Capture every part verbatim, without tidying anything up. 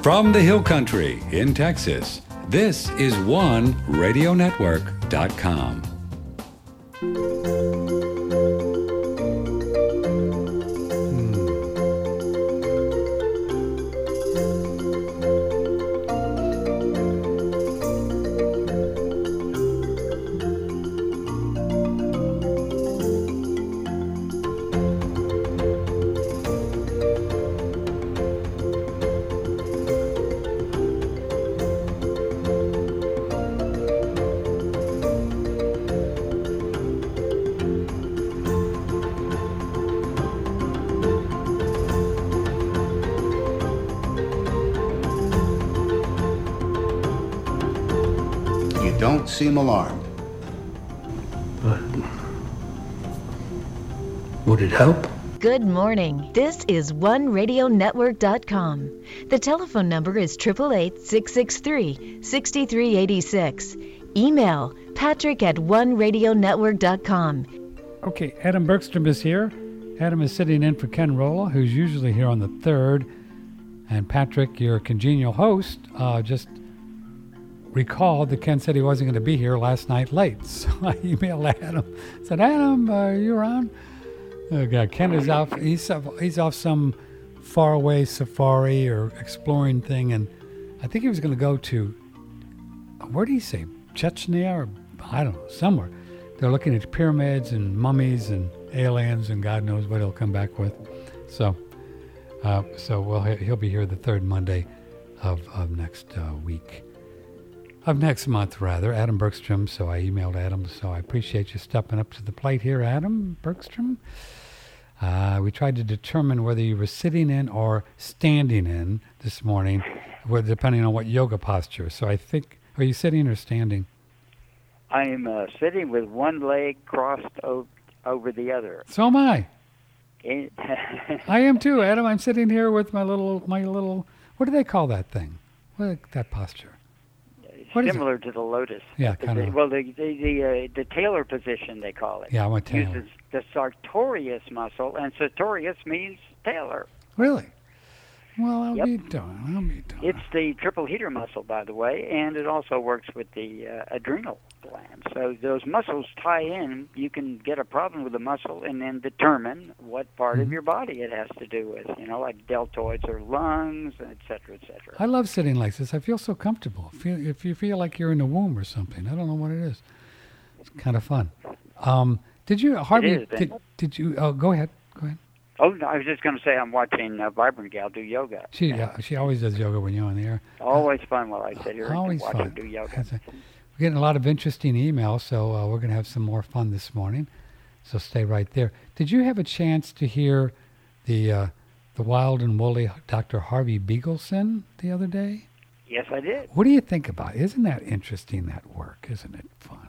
From the Hill Country in Texas, this is one radio network dot com. Don't seem alarmed. But would it help? Good morning. This is one radio network dot com. The telephone number is eight eight eight, six six three, six three eight six. Email patrick at one radio network dot com. Okay, Adam Bergstrom is here. Adam is sitting in for Ken Rolla, who's usually here on the third. And Patrick, your congenial host, uh, just recalled that Ken said he wasn't going to be here last night late. So I emailed Adam. Said, Adam, uh, are you around? Oh, God, Ken is off. He's off, he's off some faraway safari or exploring thing. And I think he was going to go to, where did he say? Chechnya or, I don't know, somewhere. They're looking at pyramids and mummies and aliens and God knows what he'll come back with. So uh, so we'll, he'll be here the third Monday of, of next uh, week. Of next month, rather, Adam Bergstrom. So I emailed Adam. So I appreciate you stepping up to the plate here, Adam Bergstrom. Uh, we tried to determine whether you were sitting in or standing in this morning, depending on what yoga posture. So I think, are you sitting or standing? I am uh, sitting with one leg crossed o- over the other. So am I. I am too, Adam. I'm sitting here with my little, my little. What do they call that thing? What that posture? What Similar to the lotus. Yeah, kind of. Well, the the the, uh, the tailor position they call it. Yeah, I'm a tailor. Uses the sartorius muscle, and sartorius means tailor. Really? Well, I'll Yep. be done. I'll be done. It's the triple heater muscle, by the way, and it also works with the uh, adrenal gland. So those muscles tie in. You can get a problem with the muscle and then determine what part mm-hmm. of your body it has to do with, you know, like deltoids or lungs, et cetera, et cetera. I love sitting like this. I feel so comfortable. Feel, if you feel like you're in the womb or something, I don't know what it is. It's kind of fun. Um, did you, Harvey, It is, did, did you, oh, go ahead. Go ahead. Oh, no, I was just going to say I'm watching uh, Vibrant Gal do yoga. She uh, she always does yoga when you're on the air. Always fun while I sit here always and watch fun. her do yoga. That's a, we're getting a lot of interesting emails, so uh, we're going to have some more fun this morning. So stay right there. Did you have a chance to hear the uh, the wild and woolly Doctor Harvey Beagleson the other day? Yes, I did. What do you think about it? Isn't that interesting, that work? Isn't it fun?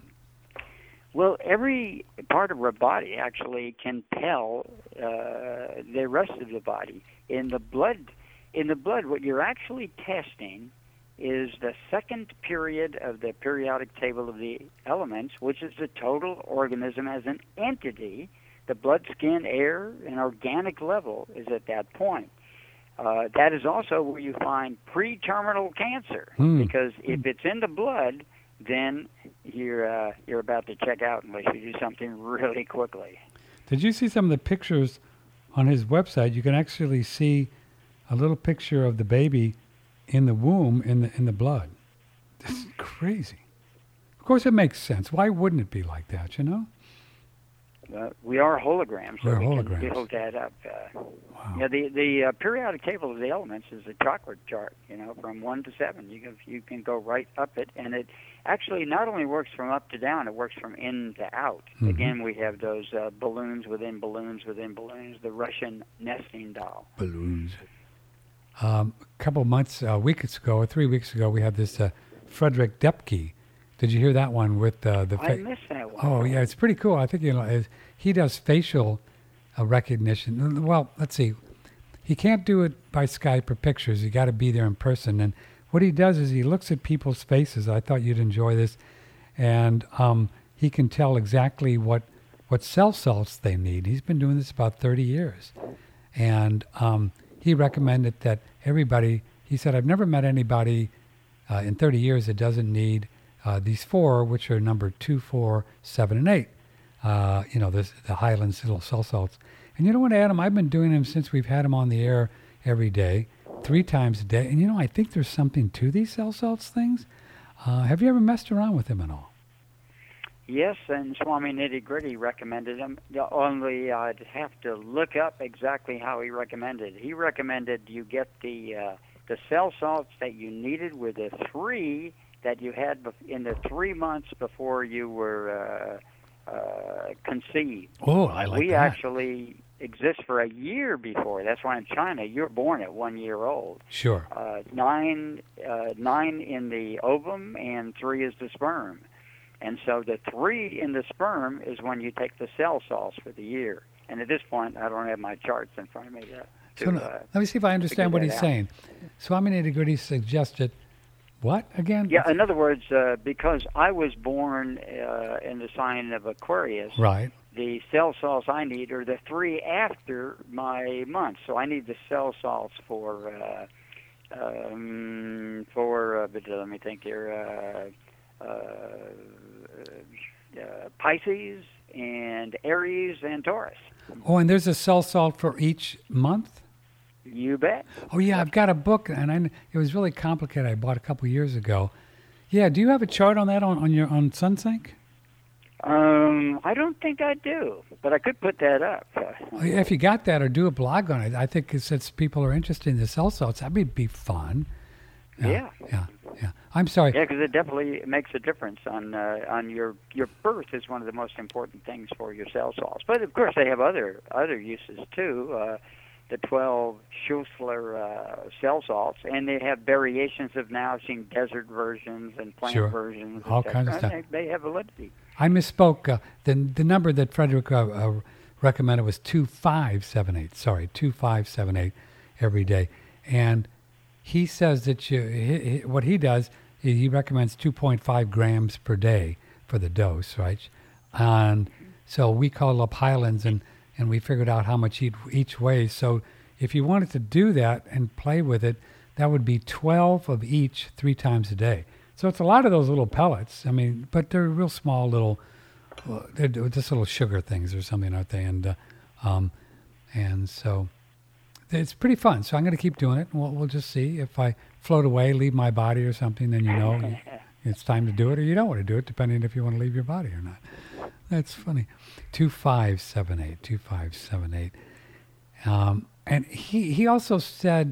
Well, every part of our body actually can tell uh, the rest of the body. In the blood, in the blood, what you're actually testing is the second period of the periodic table of the elements, which is the total organism as an entity. The blood, skin, air, and organic level is at that point. Uh, that is also where you find pre-terminal cancer, Hmm. because if it's in the blood, then you're uh, you're about to check out unless you do something really quickly. Did you see some of the pictures on his website? You can actually see a little picture of the baby in the womb in the in the blood. This is crazy. Of course, it makes sense. Why wouldn't it be like that? You know. Uh, we are holograms, so We're we holograms. can build that up. Uh, Wow. Yeah, the the uh, periodic table of the elements is a chocolate chart. You know, from one to seven, you can you can go right up it, and it actually not only works from up to down, it works from in to out. Mm-hmm. Again, we have those uh, balloons within balloons within balloons, the Russian nesting doll. Balloons. Um, a couple of months, uh, weeks ago, or three weeks ago, we had this uh, Frederick Depke. Did you hear that one with uh, the? I missed that one. Oh yeah, it's pretty cool. I think you know it- he does facial uh, recognition. Well, let's see. He can't do it by Skype or pictures. You got to be there in person. And what he does is he looks at people's faces. I thought you'd enjoy this, and um, he can tell exactly what what cell salts they need. He's been doing this about thirty years, and um, he recommended that everybody he said, I've never met anybody uh, in thirty years that doesn't need uh, these four, which are number two, four, seven, and eight. Uh, you know, this, the Highlands little cell salts. And you know what, Adam? I've been doing them since we've had them on the air every day, three times a day. And you know, I think there's something to these cell salts things. Uh, have you ever messed around with them at all? Yes, and Swami Nitty Gritty recommended them. The only I'd have to look up exactly how he recommended. He recommended you get the uh, the cell salts that you needed with the three that you had bef- in the three months before you were uh, uh, conceived. Oh, I like we that. actually exist for a year before. That's why in China you're born at one year old. Sure. Uh, nine, uh, nine in the ovum and three is the sperm. And so the three in the sperm is when you take the cell salts for the year. And at this point, I don't have my charts in front of me to, to so no, uh, let me see if I understand what he's out. saying. Swami Nitty Gritty suggested, what again? Yeah, in other words, uh, because I was born uh, in the sign of Aquarius, Right. the cell salts I need are the three after my month. So I need the cell salts for, uh, um, for uh, but let me think here, uh, uh, uh, Pisces and Aries and Taurus. Oh, and there's a cell salt for each month? You bet. Oh, yeah, I've got a book, and I, it was really complicated. I bought a couple years ago. Yeah, do you have a chart on that on, on your on SunSync? Um, I don't think I do, but I could put that up. Oh, yeah, if you got that, or do a blog on it. I think since people are interested in the cell salts, that would be fun. Yeah. Yeah, yeah. I'm sorry. Yeah, because it definitely makes a difference on uh, on your your birth is one of the most important things for your cell salts. But of course, they have other other uses too. Uh, the twelve Schussler uh, cell salts, and they have variations of now. I've seen desert versions and plant Sure. versions. All et cetera. kinds of stuff. They, they have validity. I misspoke. Uh, the the number that Frederick uh, uh, recommended was two five seven eight. Sorry, two five seven eight every day, and he says that you he, he, what he does is he recommends two point five grams per day for the dose, right? And so we called up Highlands and, and we figured out how much each, each weighs. So if you wanted to do that and play with it, that would be twelve of each three times a day. So it's a lot of those little pellets. I mean, but they're real small little, uh, they're just little sugar things or something, aren't they? And uh, um, and so it's pretty fun. So I'm going to keep doing it. And we'll, we'll just see if I float away, leave my body or something. Then you know it's time to do it, or you don't want to do it, depending if you want to leave your body or not. That's funny. Two five seven eight. Two five seven eight. Um, and he he also said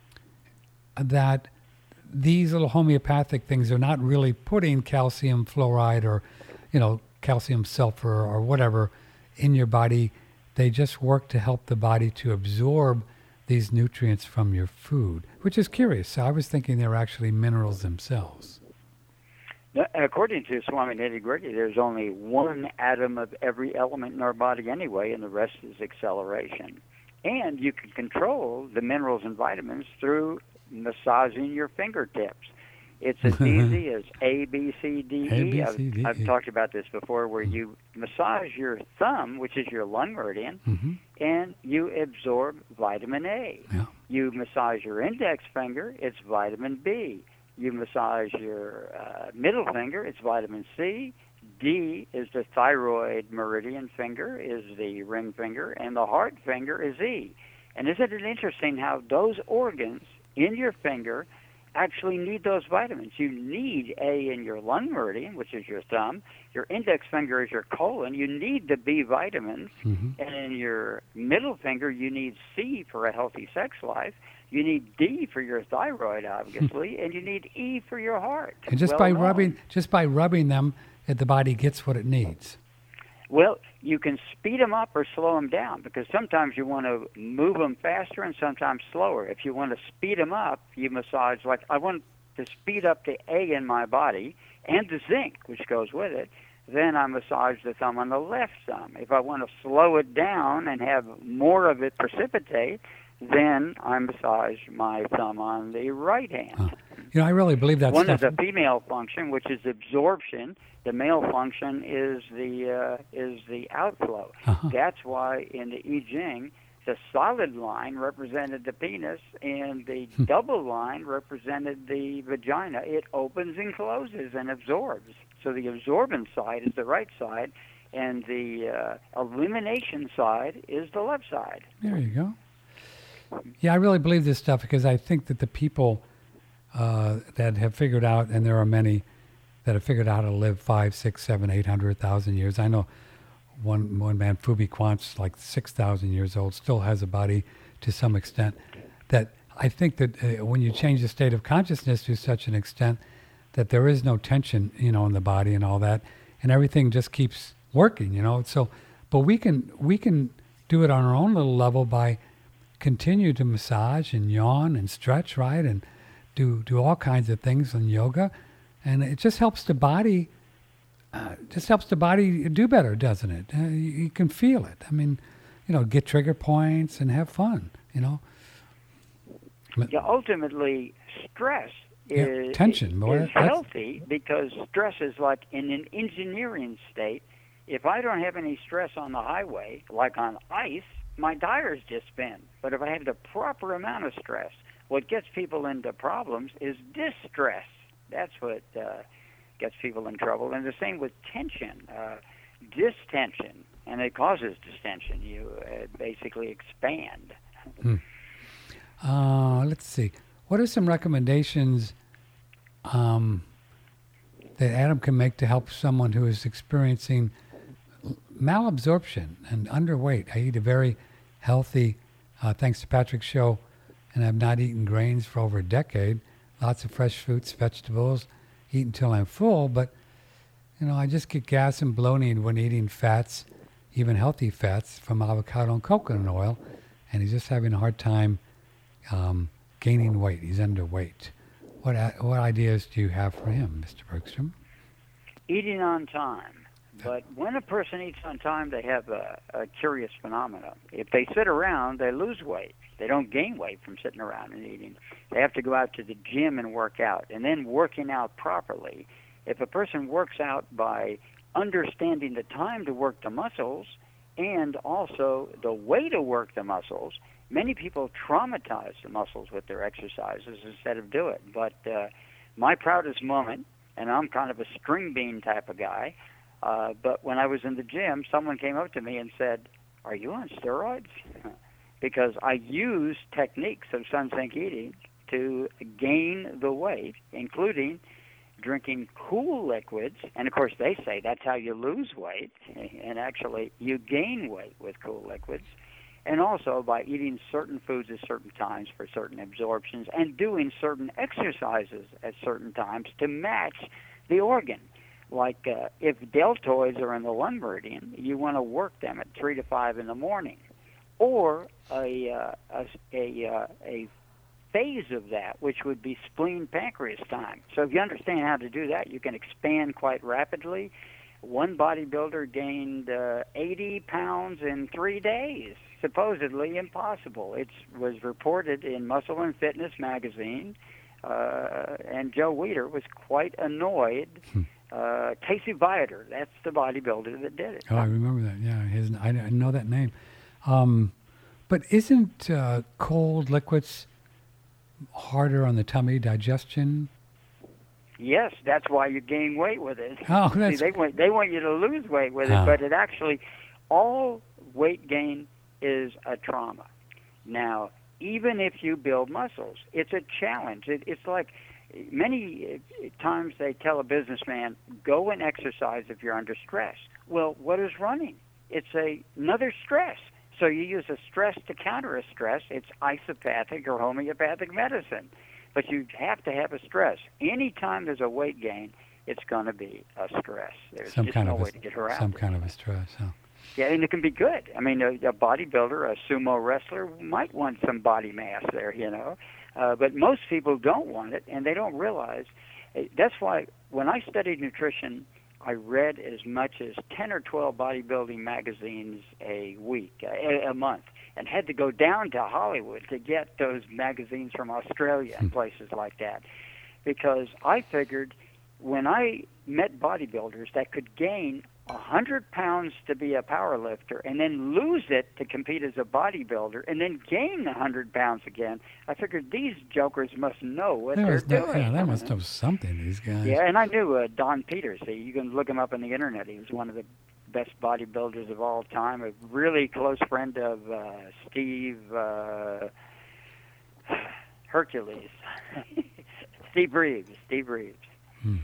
that these little homeopathic things are not really putting calcium fluoride or, you know, calcium sulfur or whatever in your body. They just work to help the body to absorb these nutrients from your food, which is curious. So I was thinking they were actually minerals themselves. According to Swami Nitty Gritty, there's only one atom of every element in our body anyway, and the rest is acceleration. And you can control the minerals and vitamins through massaging your fingertips. It's as easy as A, B, C, D, A, E. B, I've, C, D, I've E. talked about this before, where you massage your thumb, which is your lung meridian, Mm-hmm. and you absorb vitamin A. Yeah. You massage your index finger, it's vitamin B. You massage your uh, middle finger, it's vitamin C. D is the thyroid meridian finger, is the ring finger, and the heart finger is E. And isn't it interesting how those organs in your finger actually need those vitamins? You need A in your lung meridian, which is your thumb. Your index finger is your colon. You need the B vitamins. Mm-hmm. And in your middle finger, you need C for a healthy sex life. You need D for your thyroid, obviously, and you need E for your heart. And just Well by known. rubbing, just by rubbing them, the body gets what it needs. Well, you can speed them up or slow them down, because sometimes you want to move them faster and sometimes slower. If you want to speed them up, you massage, like I want to speed up the A in my body and the zinc, which goes with it. Then I massage the thumb on the left thumb. If I want to slow it down and have more of it precipitate, then I massage my thumb on the right hand. Huh. You know, I really believe that One stuff. is the female function, which is absorption. The male function is the uh, is the outflow. Uh-huh. That's why in the I Ching The solid line represented the penis, and the double line represented the vagina. It opens and closes and absorbs. So the absorbent side is the right side, and the uh, elimination side is the left side. There you go. Yeah, I really believe this stuff because I think that the people uh, that have figured out, and there are many that have figured out how to live five, six, seven, eight hundred thousand years. I know one one man, Phoebe Quant's like six thousand years old, still has a body to some extent. That I think that uh, when you change the state of consciousness to such an extent that there is no tension, you know, in the body and all that, and everything just keeps working, you know. So, but we can we can do it on our own little level by continue to massage and yawn and stretch, right, and do do all kinds of things in yoga, and it just helps the body. Uh, just helps the body do better, doesn't it? Uh, you, you can feel it. I mean, you know, get trigger points and have fun. You know. Yeah, ultimately, stress yeah, is, tension, boy, is healthy because stress is like in an engineering state. If I don't have any stress on the highway, like on ice, my tires just spin. But if I have the proper amount of stress, what gets people into problems is distress. That's what uh, gets people in trouble. And the same with tension, uh, distension, and it causes distension. You uh, basically expand. Hmm. Uh, let's see. What are some recommendations um, that Adam can make to help someone who is experiencing malabsorption and underweight? I eat a very healthy, uh, thanks to Patrick's show, and I've not eaten grains for over a decade. Lots of fresh fruits, vegetables, eat until I'm full, but, you know, I just get gas and bloating when eating fats, even healthy fats from avocado and coconut oil, and he's just having a hard time um, gaining weight. He's underweight. What what ideas do you have for him, Mister Bergstrom? Eating on time. But when a person eats on time, they have a, a curious phenomenon. If they sit around, they lose weight. They don't gain weight from sitting around and eating. They have to go out to the gym and work out. And then working out properly, if a person works out by understanding the time to work the muscles and also the way to work the muscles, many people traumatize the muscles with their exercises instead of do it. But uh, my proudest moment, and I'm kind of a string bean type of guy, uh, but when I was in the gym, someone came up to me and said, "Are you on steroids?" Because I used techniques of sun sink eating to gain the weight, including drinking cool liquids. And, of course, they say that's how you lose weight. And actually, you gain weight with cool liquids. And also by eating certain foods at certain times for certain absorptions and doing certain exercises at certain times to match the organ. Like uh, if deltoids are in the lung meridian, you want to work them at three to five in the morning. Or a, uh, a, a, uh, a phase of that, which would be spleen-pancreas time. So if you understand how to do that, you can expand quite rapidly. One bodybuilder gained uh, eighty pounds in three days. Supposedly impossible. It was reported in Muscle and Fitness magazine, uh, and Joe Weider was quite annoyed. Hmm. Uh, Casey Viator, that's the bodybuilder that did it. Oh, I remember that. Yeah, his, I, I know that name. Um, but isn't uh, cold liquids harder on the tummy digestion? Yes, that's why you gain weight with it. Oh, that's... See, they want they want you to lose weight with it, oh. but it actually, all weight gain is a trauma. Now, even if you build muscles, it's a challenge. It, it's like many times they tell a businessman, go and exercise if you're under stress. Well, what is running? It's a, another stress. So you use a stress to counter a stress. It's isopathic or homeopathic medicine. But you have to have a stress. Anytime there's a weight gain, it's going to be a stress. There's some just kind no of way a, to get around Some it. kind of a stress, huh? Yeah, and it can be good. I mean, a, a bodybuilder, a sumo wrestler might want some body mass there, you know. Uh, but most people don't want it, and they don't realize. That's why when I studied nutrition, I read as much as ten or twelve bodybuilding magazines a week, a, a month, and had to go down to Hollywood to get those magazines from Australia and places like that. Because I figured when I met bodybuilders that could gain one hundred pounds to be a power lifter and then lose it to compete as a bodybuilder and then gain one hundred pounds again. I figured these jokers must know what They they're must know, doing. yeah, they must know something, these guys. Yeah, and I knew uh, Don Peters. You can look him up on the internet. He was one of the best bodybuilders of all time, a really close friend of uh, Steve uh, Hercules. Steve Reeves. Steve Reeves. Hmm.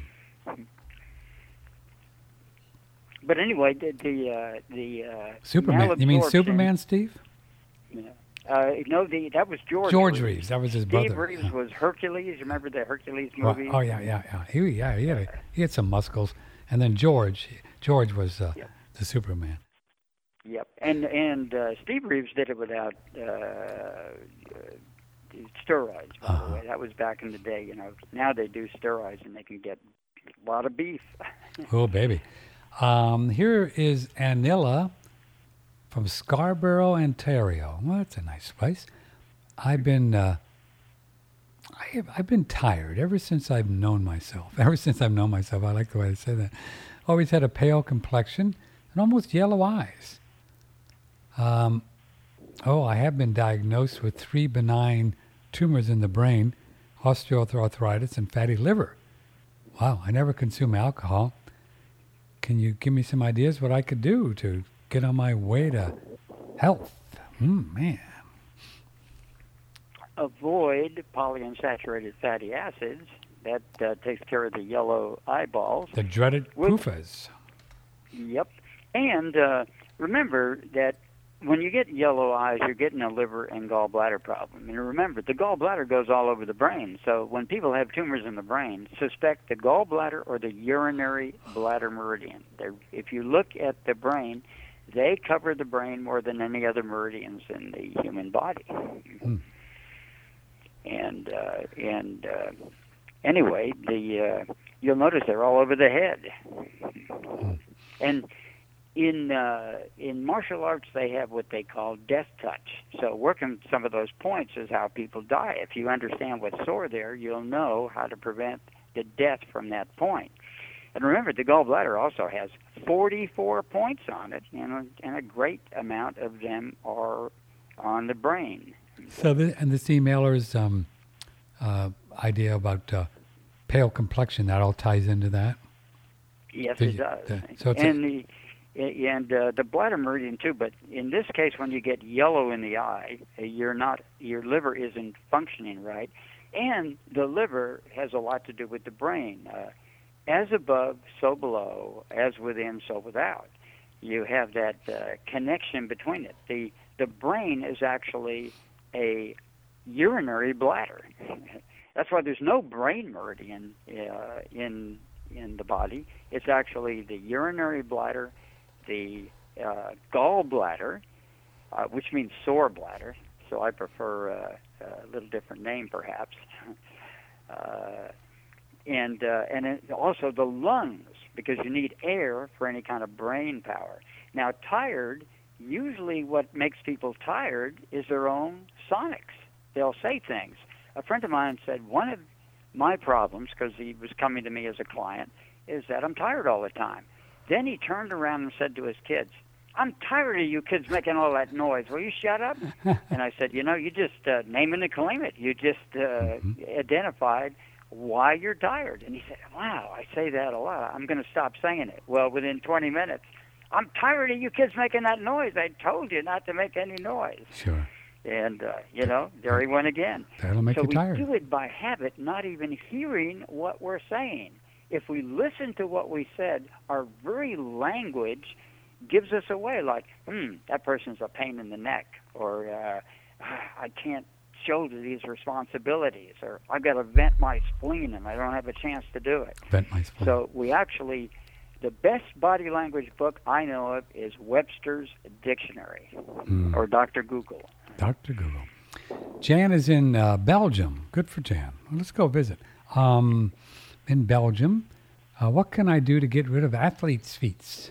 But anyway, the the, uh, the uh, Superman. You mean malabsorption- Superman, Steve? Yeah. Uh, no, the that was George. George Reeves. That was his Steve brother. Reeves Yeah. was Hercules. Remember the Hercules Right. movie? Oh yeah, yeah, yeah. He, yeah, he had, a, he had some muscles, and then George, George was uh, Yep. the Superman. Yep. And and uh, Steve Reeves did it without uh, uh, steroids. By Uh-huh. the way, that was back in the day. You know, now they do steroids and they can get a lot of beef. Oh baby. Um, here is Anilla from Scarborough, Ontario. Well, that's a nice place. I've been, uh, I have, I've been tired ever since I've known myself. Ever since I've known myself, I like the way they say that. Always had a pale complexion and almost yellow eyes. Um, oh, I have been diagnosed with three benign tumors in the brain, osteoarthritis, and fatty liver. Wow, I never consume alcohol. Can you give me some ideas what I could do to get on my way to health? Mm, man. Avoid polyunsaturated fatty acids. That uh, takes care of the yellow eyeballs. The dreaded P U F As. Yep. And uh, remember that when you get yellow eyes, you're getting a liver and gallbladder problem. And remember, the gallbladder goes all over the brain. So when people have tumors in the brain, suspect the gallbladder or the urinary bladder meridian. They're, if you look at the brain, they cover the brain more than any other meridians in the human body. Hmm. And uh, and uh, anyway, the uh, you'll notice they're all over the head. Hmm. And in uh, in martial arts, they have what they call death touch. So working some of those points is how people die. If you understand what's sore there, you'll know how to prevent the death from that point. And remember, the gallbladder also has forty-four points on it, and a, and a great amount of them are on the brain. So, the, and this emailer's um, uh, idea about uh, pale complexion, that all ties into that? Yes, The- it does. the- so it's and the and uh, the bladder meridian too. But in this case, when you get yellow in the eye, uh, you're not your liver isn't functioning right, and the liver has a lot to do with the brain. Uh, as above, so below. As within, so without. You have that uh, connection between it. The the brain is actually a urinary bladder. That's why there's no brain meridian uh, in in the body. It's actually the urinary bladder, the uh, gallbladder, uh, which means sore bladder. So I prefer uh, a little different name, perhaps. uh, and uh, and it, also the lungs, because you need air for any kind of brain power. Now, tired. Usually what makes people tired is their own sonics. They'll say things. A friend of mine said, one of my problems, because he was coming to me as a client, is that I'm tired all the time. Then he turned around and said to his kids, I'm tired of you kids making all that noise. Will you shut up? And I said, you know, you just uh, name it and claim it. You just uh, mm-hmm. identified why you're tired. And he said, wow, I say that a lot. I'm going to stop saying it. Well, within twenty minutes, I'm tired of you kids making that noise. I told you not to make any noise. Sure. And, uh, you know, there he went again. That'll make so you we tired. do it by habit, not even hearing what we're saying. If we listen to what we said, our very language gives us away. Like, hmm, that person's a pain in the neck. Or, uh, I can't shoulder these responsibilities. Or, I've got to vent my spleen and I don't have a chance to do it. Vent my spleen. So we actually... The best body language book I know of is Webster's Dictionary, mm. or Doctor Google. Doctor Google. Jan is in uh, Belgium. Good for Jan. Well, let's go visit. Um, in Belgium, uh, what can I do to get rid of athlete's feet?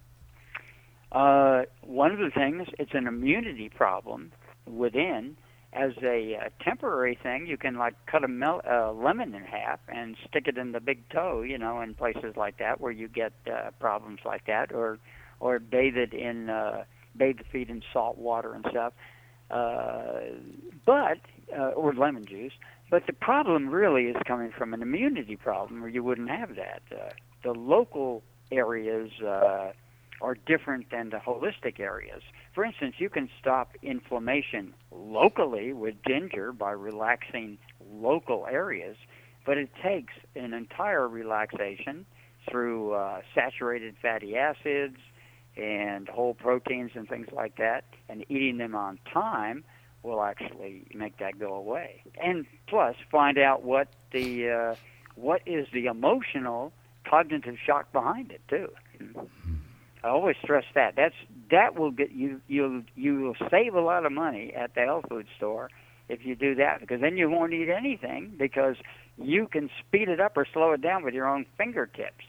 Uh, one of the things, it's an immunity problem within, as a uh, temporary thing, you can like cut a mel- uh, lemon in half and stick it in the big toe, you know, in places like that where you get uh, problems like that, or or bathe it in uh, bathe the feet in salt water and stuff. Uh, but uh, or lemon juice. But the problem really is coming from an immunity problem, where you wouldn't have that. Uh, the local areas uh, are different than the holistic areas. For instance, you can stop inflammation locally with ginger by relaxing local areas, but it takes an entire relaxation through uh, saturated fatty acids and whole proteins and things like that, and eating them on time will actually make that go away. And plus, find out what the uh, what is the emotional cognitive shock behind it too. I always stress that. That's that will get you. You you will save a lot of money at the health food store if you do that, because then you won't eat anything, because you can speed it up or slow it down with your own fingertips.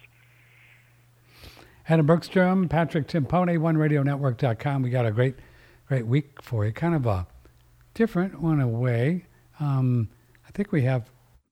Adam Bergstrom, Patrick Timpone, one radio network dot com. We got a great, great week for you. Kind of a different one away. Um, I think we have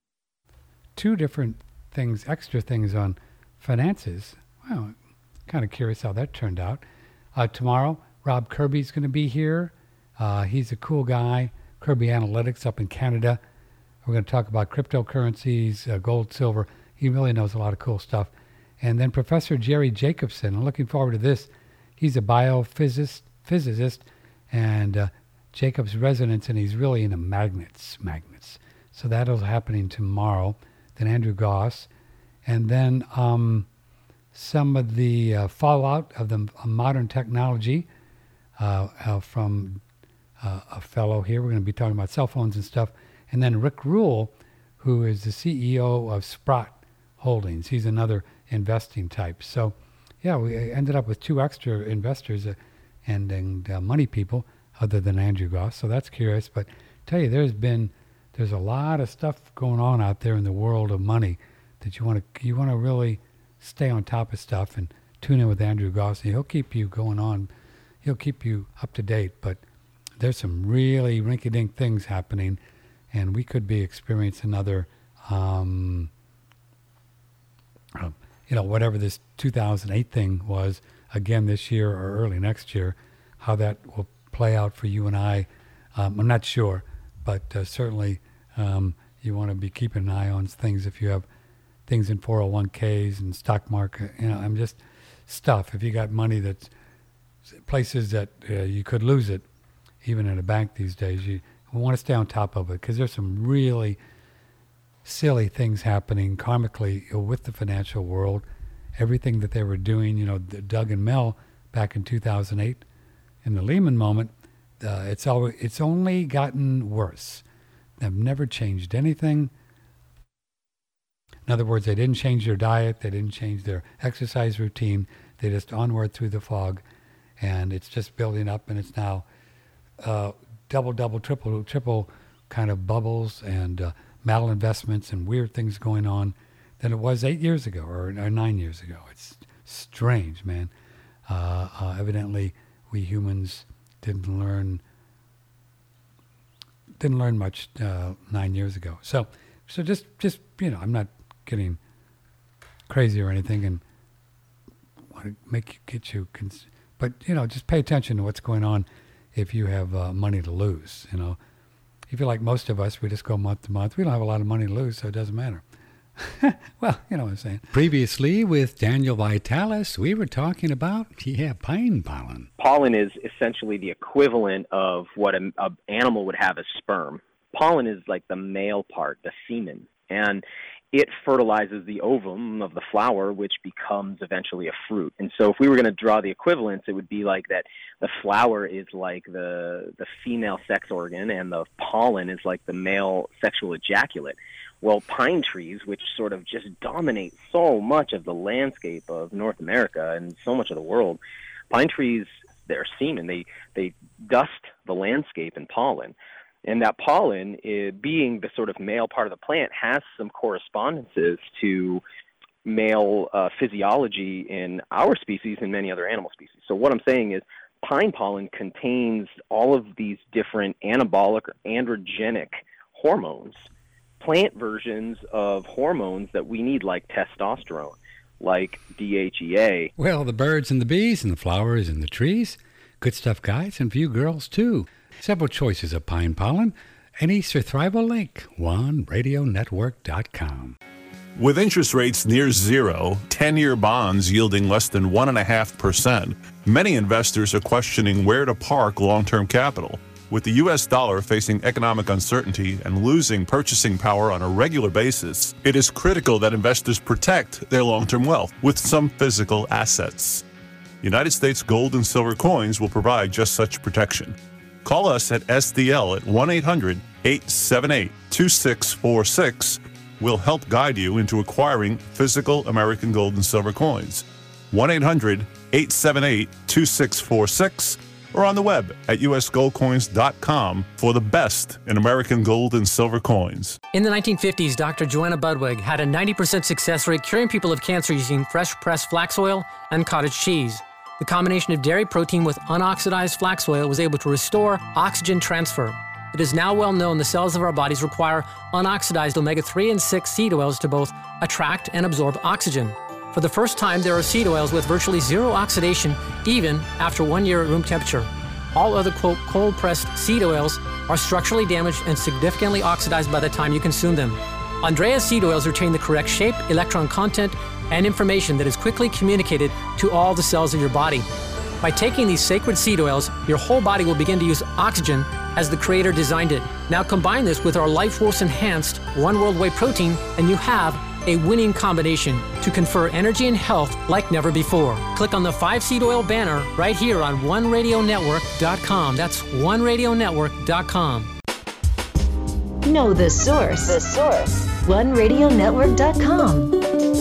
two different things, extra things on finances. Wow, kind of curious how that turned out. Uh, tomorrow, Rob Kirby's going to be here. Uh, he's a cool guy, Kirby Analytics up in Canada. We're going to talk about cryptocurrencies, uh, gold, silver. He really knows a lot of cool stuff. And then Professor Jerry Jacobson, I'm looking forward to this. He's a biophysicist, physicist, and uh, Jacobs resonance, and he's really into magnets, magnets. So that'll happening tomorrow. Then Andrew Goss, and then um, some of the uh, fallout of the uh, modern technology uh, uh, from uh, a fellow here. We're going to be talking about cell phones and stuff. And then Rick Rule, who is the C E O of Sprott Holdings. He's another investing type. So, yeah, we ended up with two extra investors uh, and, and uh, money people other than Andrew Goss. So that's curious. But I tell you, there's been there's a lot of stuff going on out there in the world of money that you want to you want to really stay on top of stuff and tune in with Andrew Goss. And he'll keep you going on. He'll keep you up to date. But there's some really rinky-dink things happening, and we could be experiencing another, um, uh, you know, whatever this two thousand eight thing was again this year or early next year, how that will play out for you and I. Um, I'm not sure, but uh, certainly um, you want to be keeping an eye on things if you have things in four oh one k's and stock market. You know, I'm just stuff. If you got money that's places that uh, you could lose it, even at a bank these days, you want to stay on top of it, because there's some really silly things happening karmically you know, with the financial world. Everything that they were doing, you know, Doug and Mel back in two thousand eight, in the Lehman moment, uh, it's always, it's only gotten worse. They've never changed anything. In other words, they didn't change their diet, they didn't change their exercise routine. They just onward through the fog, and it's just building up, and it's now uh, double, double, triple, triple kind of bubbles and uh, malinvestments and weird things going on than it was eight years ago or, or nine years ago. It's strange, man. Uh, uh, evidently, we humans didn't learn didn't learn much uh, nine years ago. So, so just just you know, I'm not getting crazy or anything, and want to make you get you, cons- but you know, just pay attention to what's going on. If you have uh, money to lose, you know, if you're like most of us, we just go month to month. We don't have a lot of money to lose, so it doesn't matter. Well, you know what I'm saying. Previously with Daniel Vitalis, we were talking about, yeah, pine pollen. Pollen is essentially the equivalent of what an animal would have as sperm. Pollen is like the male part, the semen, and it fertilizes the ovum of the flower, which becomes eventually a fruit. And so if we were going to draw the equivalence, it would be like that the flower is like the the female sex organ, and the pollen is like the male sexual ejaculate. Well, pine trees, which sort of just dominate so much of the landscape of North America and so much of the world, pine trees, they're semen. They, they dust the landscape in pollen. And that pollen, uh, being the sort of male part of the plant, has some correspondences to male uh, physiology in our species and many other animal species. So what I'm saying is pine pollen contains all of these different anabolic or androgenic hormones, plant versions of hormones that we need, like testosterone, like D H E A. Well, the birds and the bees and the flowers and the trees. Good stuff, guys, and for you girls, too. Several choices of pine pollen. An Easter Thrival link, one radio network dot com. With interest rates near zero, ten-year bonds yielding less than one point five percent, many investors are questioning where to park long-term capital. With the U S dollar facing economic uncertainty and losing purchasing power on a regular basis, it is critical that investors protect their long-term wealth with some physical assets. United States gold and silver coins will provide just such protection. Call us at S D L at one eight hundred, eight seven eight, two six four six. We'll help guide you into acquiring physical American gold and silver coins. one eight hundred, eight seven eight, two six four six or on the web at U S gold coins dot com for the best in American gold and silver coins. In the nineteen fifties, Doctor Joanna Budwig had a ninety percent success rate curing people of cancer using fresh pressed flax oil and cottage cheese. The combination of dairy protein with unoxidized flax oil was able to restore oxygen transfer. It is now well known the cells of our bodies require unoxidized omega three and six seed oils to both attract and absorb oxygen. For the first time, there are seed oils with virtually zero oxidation, even after one year at room temperature. All other, quote, cold-pressed seed oils are structurally damaged and significantly oxidized by the time you consume them. Andrea's seed oils retain the correct shape, electron content, and information that is quickly communicated to all the cells of your body. By taking these sacred seed oils, your whole body will begin to use oxygen as the Creator designed it. Now combine this with our Life Force Enhanced One World Whey protein, and you have a winning combination to confer energy and health like never before. Click on the five seed oil banner right here on one radio network dot com. That's one radio network dot com. Know the source. The source. one radio network dot com.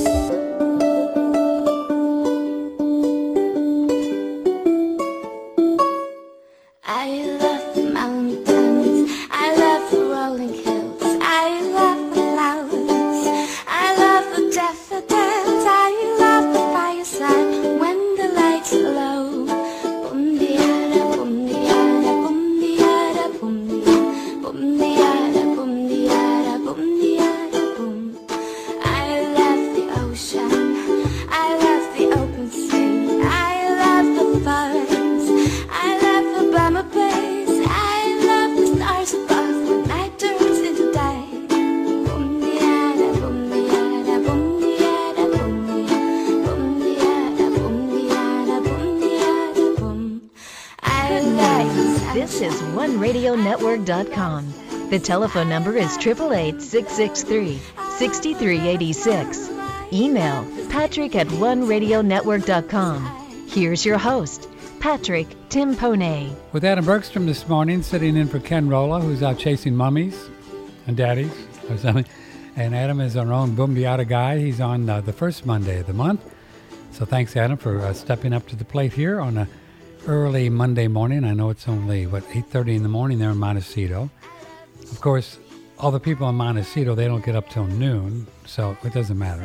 one radio network dot com. The telephone number is eight eight eight, six six three, six three eight six. Email patrick at one radio network dot com. Here's your host, Patrick Timpone. With Adam Bergstrom this morning, sitting in for Ken Rolla, who's out chasing mummies and daddies or something. And Adam is our own Boom Beata guy. He's on uh, the first Monday of the month. So thanks, Adam, for uh, stepping up to the plate here on a early Monday morning. I know it's only, what, eight thirty in the morning there in Montecito. Of course, all the people in Montecito, they don't get up till noon, so it doesn't matter,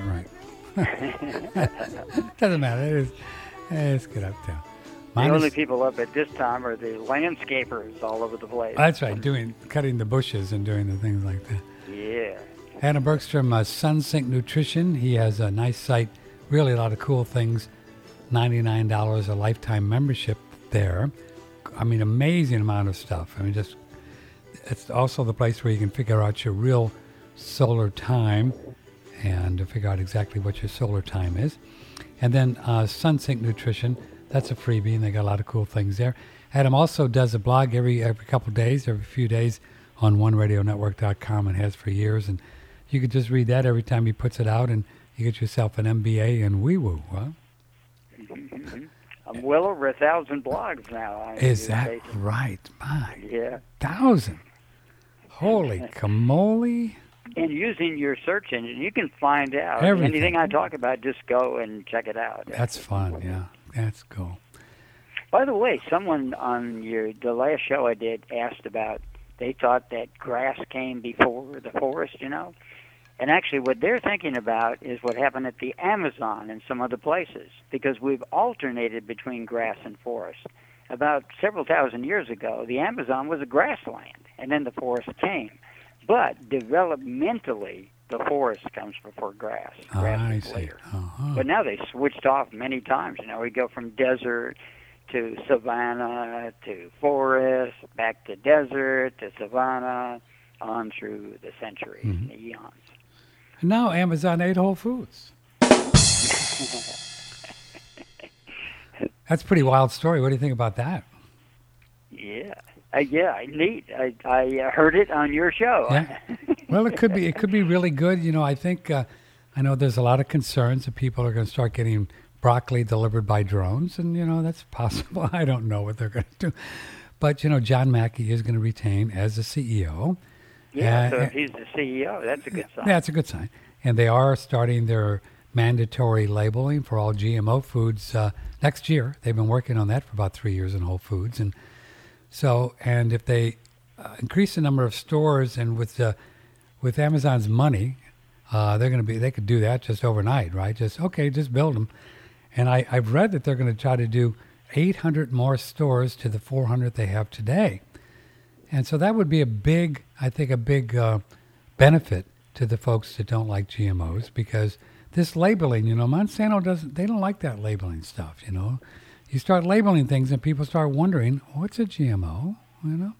right? Doesn't matter. It is, let's get up there. The only people up at this time are the landscapers all over the place. That's right, doing cutting the bushes and doing the things like that. Yeah. Adam Bergstrom, uh, Sunsync Nutrition. He has a nice site, really a lot of cool things. ninety-nine dollars a lifetime membership there. I mean, amazing amount of stuff. I mean, just it's also the place where you can figure out your real solar time and to figure out exactly what your solar time is. And then uh, Sunsync Nutrition, that's a freebie, and they got a lot of cool things there. Adam also does a blog every every couple of days, every few days on one radio network dot com, and has for years. And you could just read that every time he puts it out, and you get yourself an M B A in wee-woo, huh? I'm well over a thousand blogs now. Is that right? My yeah. Thousand. Holy camoli. And using your search engine, you can find out everything. Anything I talk about, just go and check it out. That's fun, yeah. That's cool. By the way, someone on your the last show I did asked about, they thought that grass came before the forest, you know? And actually what they're thinking about is what happened at the Amazon and some other places, because we've alternated between grass and forest. about several thousand years ago, the Amazon was a grassland, and then the forest came. But developmentally, the forest comes before grass. Grass Ah, I is see. later. Uh-huh. But now they switched off many times. You know, we go from desert to savanna to forest, back to desert to savanna, on through the centuries Mhm. and the eons. And now Amazon ate Whole Foods. That's a pretty wild story. What do you think about that? Yeah, uh, yeah, neat. I I uh, heard it on your show. Yeah. Well, it could be. It could be really good. You know, I think. Uh, I know there's a lot of concerns that people are going to start getting broccoli delivered by drones, and you know that's possible. I don't know what they're going to do, but you know, John Mackey is going to retain as the C E O. Yeah, Uh, so if he's the C E O, that's a good sign. Yeah, it's a good sign. And they are starting their mandatory labeling for all G M O foods uh, next year. They've been working on that for about three years in Whole Foods, and so and if they uh, increase the number of stores, and with the with Amazon's money, uh, they're going to be they could do that just overnight, right? Just okay, just build them. And I, I've read that they're going to try to do eight hundred more stores to the four hundred they have today. And so that would be a big, I think, a big uh, benefit to the folks that don't like G M Os, because this labeling, you know, Monsanto doesn't, they don't like that labeling stuff, you know. You start labeling things and people start wondering, what's a G M O, you know?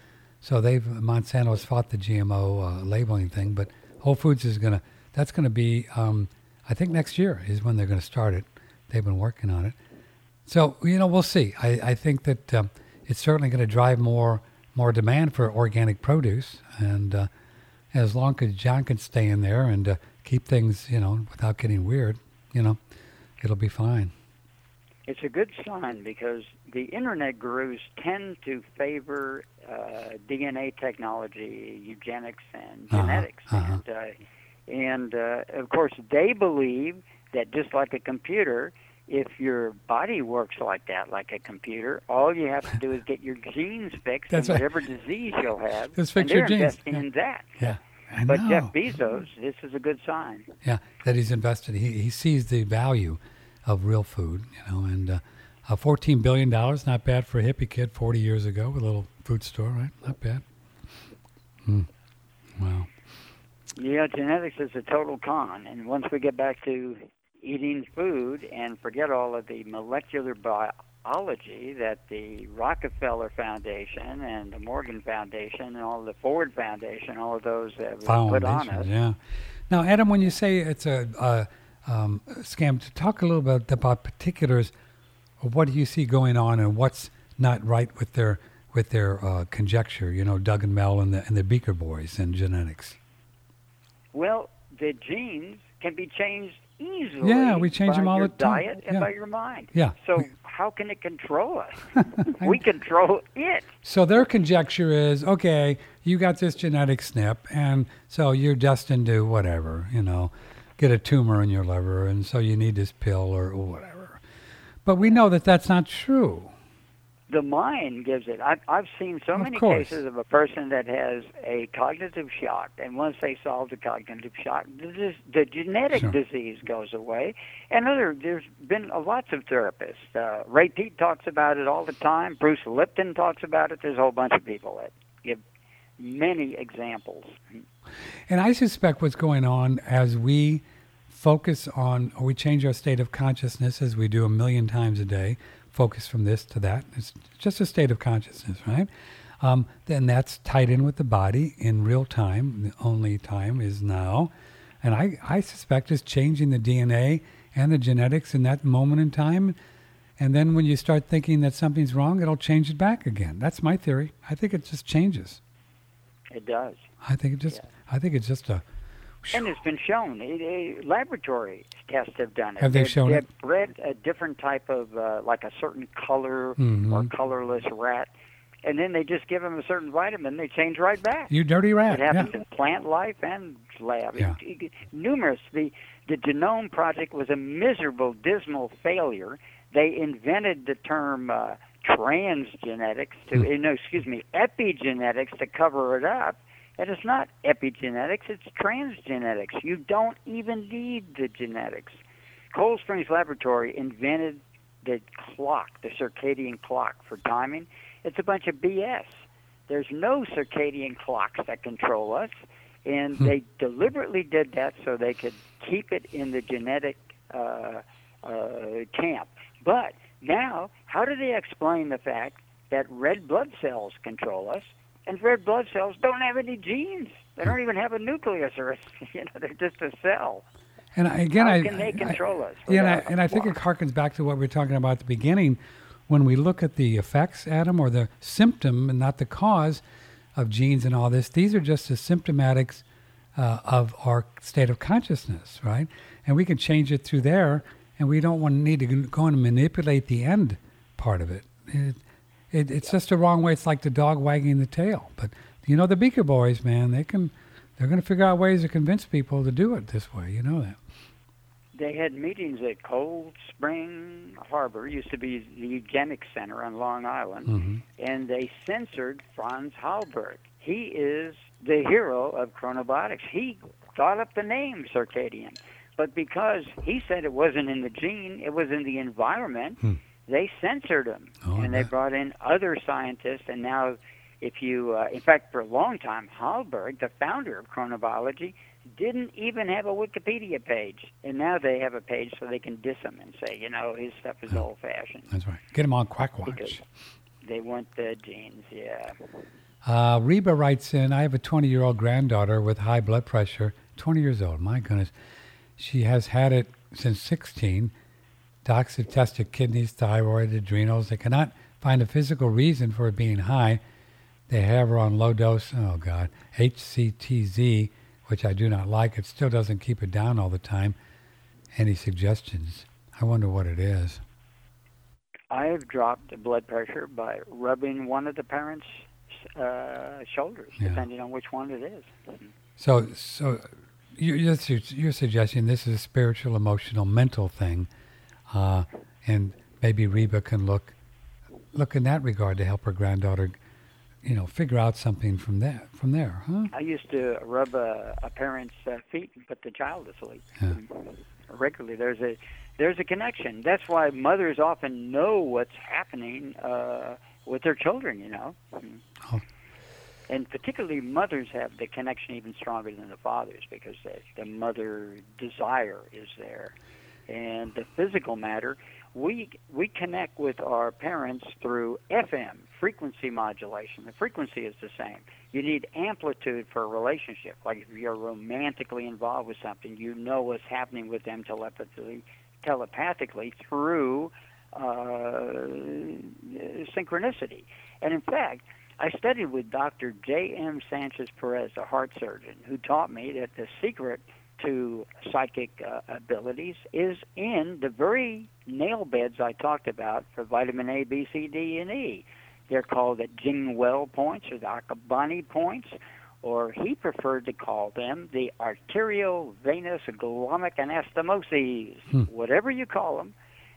So they've, Monsanto has fought the G M O uh, labeling thing, but Whole Foods is going to, that's going to be, um, I think next year is when they're going to start it. They've been working on it. So, you know, we'll see. I, I think that um, it's certainly going to drive more more demand for organic produce, and uh, as long as John can stay in there and uh, keep things, you know, without getting weird, you know, it'll be fine. It's a good sign because the internet gurus tend to favor uh, D N A technology, eugenics, and Uh-huh, genetics, uh-huh. and uh, and uh, of course they believe that just like a computer, if your body works like that, like a computer, all you have to do is get your genes fixed, That's and right. whatever disease you'll have, Just and fix your they're genes. investing Yeah. in that. Yeah, I But know. Jeff Bezos, this is a good sign. Yeah, that he's invested. He he sees the value of real food, you know, and uh, uh, fourteen billion dollars, not bad for a hippie kid forty years ago with a little food store, right? Not bad. Hmm. Wow. Yeah, genetics is a total con, and once we get back to eating food and forget all of the molecular biology that the Rockefeller Foundation and the Morgan Foundation and all the Ford Foundation, all of those have put on Foundation, us. yeah. Now, Adam, when you say it's a, a um, scam, to talk a little bit about particulars of what do you see going on and what's not right with their with their uh, conjecture. You know, Doug and Mel and the and the Beaker boys and genetics. Well, the genes can be changed easily. Yeah, we change by them all your the time. diet and Yeah. by your mind. Yeah. So We- how can it control us? We control it. So their conjecture is, okay, you got this genetic snip, and so you're destined to whatever, you know, get a tumor in your liver, and so you need this pill or whatever. But we know that that's not true. The mind gives it. I've, I've seen so Of many course. cases of a person that has a cognitive shock, and once they solve the cognitive shock, the, dis- the genetic Sure. disease goes away. And other, there's been uh, lots of therapists. Uh, Ray Peat talks about it all the time. Bruce Lipton talks about it. There's a whole bunch of people that give many examples. And I suspect what's going on as we focus on, or we change our state of consciousness as we do a million times a day, focus from this to that. It's just a state of consciousness, right? Um, then that's tied in with the body in real time. The only time is now. And I, I suspect it's changing the D N A and the genetics in that moment in time. And then when you start thinking that something's wrong, it'll change it back again. That's my theory. I think it just changes. It does. I think it just, Yeah. I think it's just a, And it's been shown. It, it, laboratory tests have done it. Have they They've- shown they've it? bred a different type of, uh, like a certain color Mhm. or colorless rat, and then they just give them a certain vitamin, they change right back. you dirty rat. It happens Yeah. in plant life and lab. Yeah. It- it- numerous. The the Genome Project was a miserable, dismal failure. They invented the term uh, transgenetics to, Hmm. no, excuse me, epigenetics to cover it up. And it's not epigenetics, it's transgenetics. You don't even need the genetics. Cold Springs Laboratory invented the clock, the circadian clock for timing. It's a bunch of B S. There's no circadian clocks that control us, and Hmm. they deliberately did that so they could keep it in the genetic uh, uh, camp. But now, how do they explain the fact that red blood cells control us, and red blood cells don't have any genes? They don't even have a nucleus, or a, you know, they're just a cell. And I, again, How I, can they I- control us Yeah, and I, without and I think it clock? harkens back to what we were talking about at the beginning. When we look at the effects, Adam, or the symptom and not the cause of genes and all this, these are just the symptomatics uh, of our state of consciousness, right? And we can change it through there, and we don't want to need to go and manipulate the end part of it. It, it it's just the wrong way. It's like the dog wagging the tail. But you know, the Beaker Boys, man, they can, they're going to figure out ways to convince people to do it this way. You know that. They had meetings at Cold Spring Harbor, used to be the Eugenics Center on Long Island, Mm-hmm. and they censored Franz Halberg. He is the hero of chronobotics. He thought up the name circadian. But because he said it wasn't in the gene, it was in the environment, Hmm. they censored him. Oh, I and they bet. brought in other scientists, and now if you, uh, in fact, for a long time, Halberg, the founder of chronobiology, didn't even have a Wikipedia page. And now they have a page so they can diss him and say, you know, his stuff is old-fashioned. That's right. Get them on Quack Because Watch. they want the genes, yeah. Uh, Reba writes in, I have a twenty-year-old granddaughter with high blood pressure, twenty years old, my goodness. She has had it since sixteen. Docs have tested kidneys, thyroid, adrenals. They cannot find a physical reason for it being high. They have her on low dose, oh God, H C T Z, which I do not like. It still doesn't keep it down all the time. Any suggestions? I wonder what it is. I have dropped the blood pressure by rubbing one of the parents' uh, shoulders, Yeah. depending on which one it is. So, so you- you're, you're suggesting this is a spiritual, emotional, mental thing, uh, and maybe Reba can look look in that regard to help her granddaughter, you know, figure out something from there. From there, huh? I used to rub a, a parent's uh, feet and put the child to sleep Yeah. regularly. There's a there's a connection. That's why mothers often know what's happening uh, with their children. You know. Oh. And particularly mothers have the connection even stronger than the fathers because the, the mother desire is there. And the physical matter, we we connect with our parents through F M, frequency modulation. The frequency is the same. You need amplitude for a relationship. Like if you're romantically involved with something, you know what's happening with them telepathically, telepathically through uh, synchronicity. And in fact, I studied with Doctor J M Sanchez Perez, a heart surgeon, who taught me that the secret to psychic uh, abilities is in the very nail beds I talked about for vitamin A, B, C, D, and E. They're called the Jingwell points or the Akabani points, or he preferred to call them the arteriovenous glomic anastomoses. Hmm. Whatever you call them,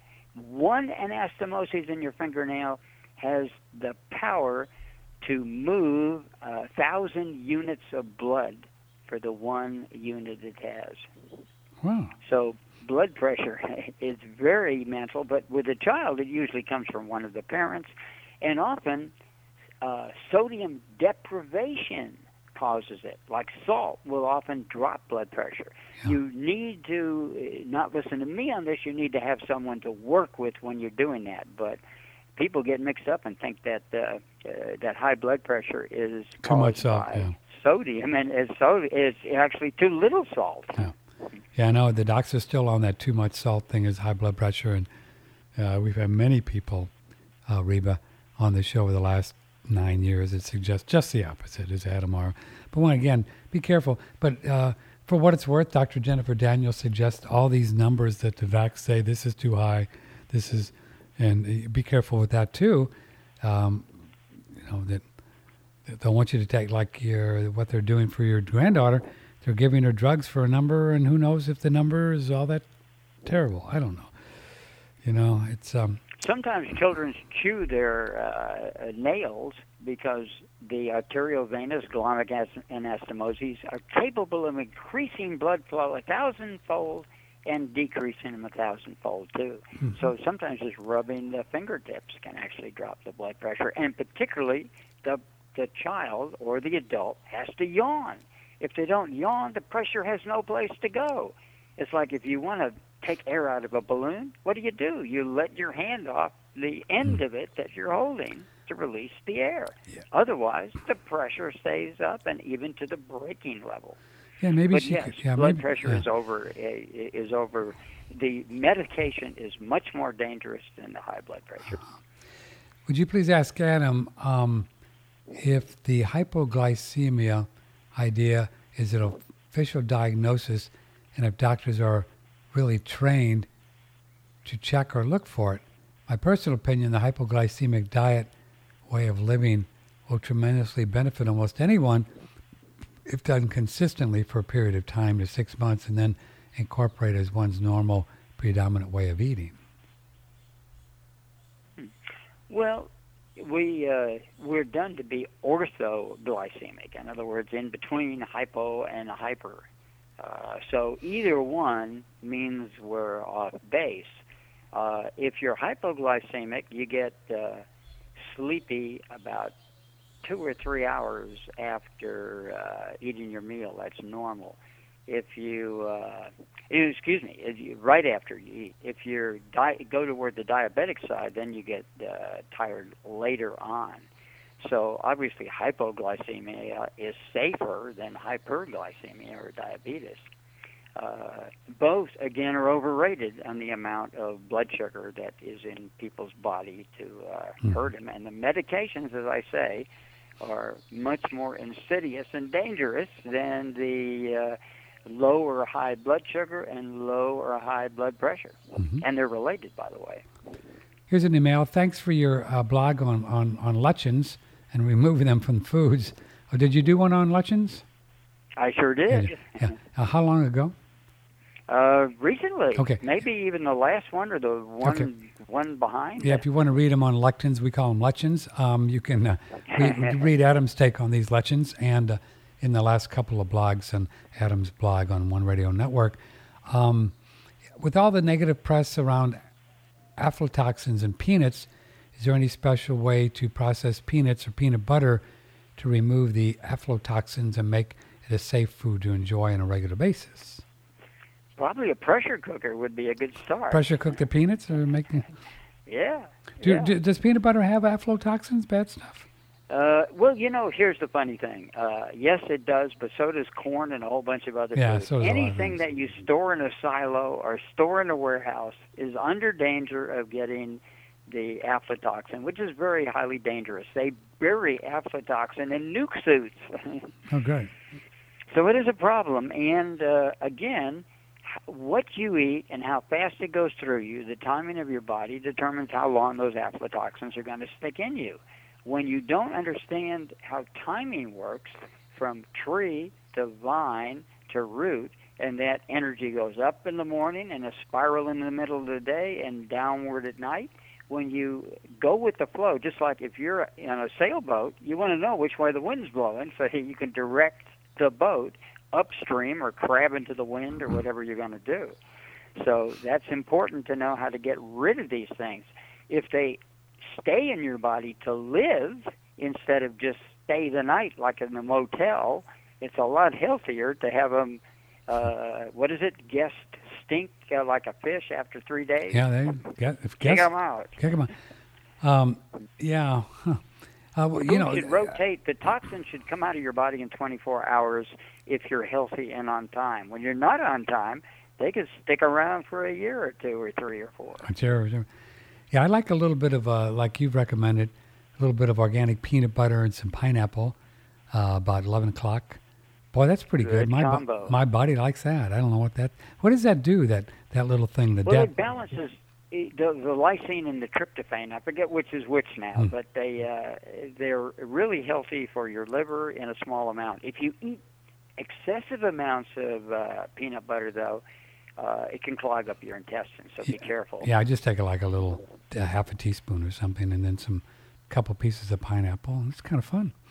one anastomoses in your fingernail has the power to move a thousand units of blood for the one unit it has. Wow. So blood pressure is very mental, but with a child, it usually comes from one of the parents, and often uh, sodium deprivation causes it. Like salt will often drop blood pressure. Yeah. You need to uh, not listen to me on this. You need to have someone to work with when you're doing that, but people get mixed up and think that uh, uh, that high blood pressure is Too much caused salt, by yeah. sodium, and it's, so, it's actually too little salt. Yeah. Yeah, I know the docs are still on that too much salt thing is high blood pressure, and uh, we've had many people, uh, Reba, on the show over the last nine years that suggest just the opposite, as Adam are. But one, again, be careful. But uh, for what it's worth, Doctor Jennifer Daniels suggests all these numbers that the vax say this is too high, this is, and uh, be careful with that too. Um, you know, that, that they want you to take like your what they're doing for your granddaughter. They're giving her drugs for a number, and who knows if the number is all that terrible. I don't know. You know, it's um. Sometimes children chew their uh, nails because the arteriovenous glomic anastomoses are capable of increasing blood flow a thousandfold and decreasing them a thousandfold too. Mm-hmm. So sometimes just rubbing the fingertips can actually drop the blood pressure, and particularly the the child or the adult has to yawn. If they don't yawn, the pressure has no place to go. It's like if you want to take air out of a balloon, what do you do? You let your hand off the end mm. of it that you're holding to release the air. Yeah. Otherwise, the pressure stays up and even to the breaking level. Yeah, maybe but she yes, could, yeah, blood maybe, pressure yeah. is over. Is over. The medication is much more dangerous than the high blood pressure. Would you please ask Adam um, if the hypoglycemia idea is an official diagnosis, and if doctors are really trained to check or look for it? My personal opinion, the hypoglycemic diet way of living will tremendously benefit almost anyone if done consistently for a period of time to six months and then incorporate as one's normal predominant way of eating. Well, we, uh, we're done to be orthoglycemic, in other words, in between hypo and hyper. Uh, so either one means we're off base. Uh, if you're hypoglycemic, you get uh, sleepy about two or three hours after uh, eating your meal. That's normal. If you, uh, excuse me, if you, right after you eat. If you di- go toward the diabetic side, then you get uh, tired later on. So obviously hypoglycemia is safer than hyperglycemia or diabetes. Uh, both, again, are overrated on the amount of blood sugar that is in people's body to uh, mm. hurt them. And the medications, as I say, are much more insidious and dangerous than the uh, low or high blood sugar and low or high blood pressure. Mm-hmm. And they're related, by the way. Here's an email. Thanks for your uh, blog on, on, on lectins and removing them from foods. Oh, did you do one on lectins? I sure did. Yeah. yeah. Uh, how long ago? Uh, recently. Okay. Maybe even the last one or the one okay. one behind. Yeah, if you want to read them on lectins, we call them lectins. Um, you can uh, read, read Adam's take on these lectins, and uh, in the last couple of blogs on Adam's blog on One Radio Network. Um, with all the negative press around aflatoxins in peanuts, is there any special way to process peanuts or peanut butter to remove the aflatoxins and make it a safe food to enjoy on a regular basis? Probably a pressure cooker would be a good start. Pressure cook the peanuts or make them? Yeah. Do, yeah. do, does peanut butter have aflatoxins, bad stuff? Uh, well, you know, here's the funny thing. Uh, yes, it does, but so does corn and a whole bunch of other yeah, foods. So does Anything that you store in a silo or store in a warehouse is under danger of getting the aflatoxin, which is very highly dangerous. They bury aflatoxin in nuke suits. Oh, great. So it is a problem, and uh, again, what you eat and how fast it goes through you, the timing of your body, determines how long those aflatoxins are going to stick in you. When you don't understand how timing works, from tree to vine to root, and that energy goes up in the morning and a spiral in the middle of the day and downward at night, when you go with the flow, just like if you're in a sailboat, you want to know which way the wind's blowing so you can direct the boat upstream or crab into the wind or whatever you're going to do. So that's important to know how to get rid of these things. If they stay in your body to live instead of just stay the night like in a motel, it's a lot healthier to have them, uh, what is it, guest stink uh, like a fish after three days? Yeah, they get, if kick them out. Kick them out. Um, yeah. Huh. Uh, well, you know, should rotate. The toxin should come out of your body in twenty-four hours if you're healthy and on time. When you're not on time, they could stick around for a year or two or three or four. Sure, sure. Yeah, I like a little bit of, uh, like you've recommended, a little bit of organic peanut butter and some pineapple uh, about eleven o'clock. Boy, that's pretty good. good. My combo. my body likes that. I don't know what that, what does that do, that, that little thing? The well, de- it balances the, the lysine and the tryptophan. I forget which is which now, mm. but they, uh, they're really healthy for your liver in a small amount. If you eat excessive amounts of uh, peanut butter, though, uh, it can clog up your intestines, so be careful. Yeah, I just take like a little, a half a teaspoon or something, and then some couple pieces of pineapple, and it's kind of fun.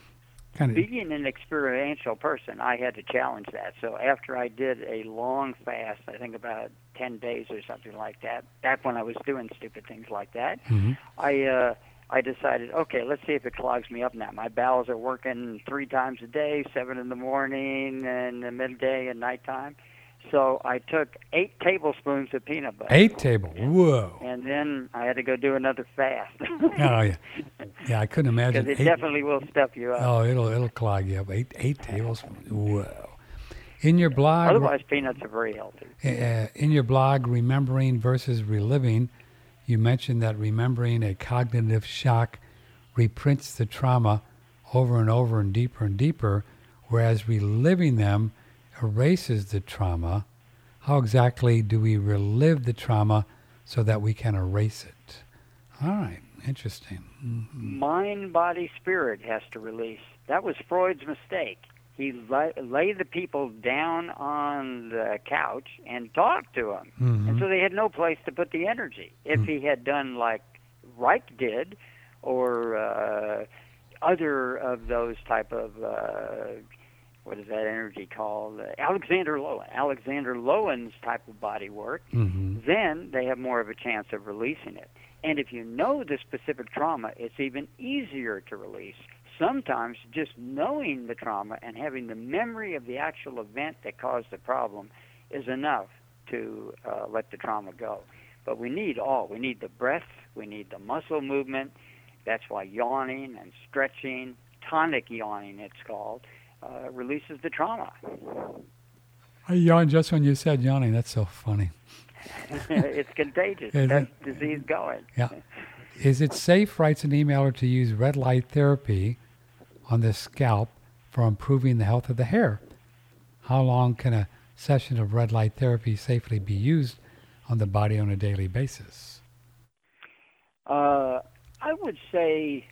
Kind of. Being an experiential person, I had to challenge that. So after I did a long fast, I think about ten days or something like that, back when I was doing stupid things like that, Mm-hmm. I uh, I decided, okay, let's see if it clogs me up now. My bowels are working three times a day, seven in the morning and the midday and nighttime. So I took eight tablespoons of peanut butter. Eight table. Whoa. And then I had to go do another fast. Oh yeah. Yeah, I couldn't imagine. Because it eight, definitely will stuff you up. Oh, it'll it'll clog you up. Eight eight tablespoons. Whoa. In your blog. Otherwise, peanuts are very healthy. Uh, in your blog, Remembering versus Reliving, you mentioned that remembering a cognitive shock reprints the trauma over and over and deeper and deeper, whereas reliving them erases the trauma. How exactly do we relive the trauma so that we can erase it? All right, interesting. Mm-hmm. Mind, body, spirit has to release. That was Freud's mistake. He lay, lay the people down on the couch and talked to them. Mm-hmm. And so they had no place to put the energy. If mm-hmm. he had done like Reich did, or uh, other of those type of, uh, what is that energy called? Uh, Alexander Lowen. Alexander Lowen's type of body work, mm-hmm. then they have more of a chance of releasing it. And if you know the specific trauma, it's even easier to release. Sometimes just knowing the trauma and having the memory of the actual event that caused the problem is enough to uh, let the trauma go. But we need all. We need the breath. We need the muscle movement. That's why yawning and stretching, tonic yawning it's called, uh, releases the trauma. I yawned just when you said yawning. That's so funny. It's contagious. Is That's it? disease going. Yeah. Is it safe, writes an emailer, to use red light therapy on the scalp for improving the health of the hair? How long can a session of red light therapy safely be used on the body on a daily basis? Uh, I would say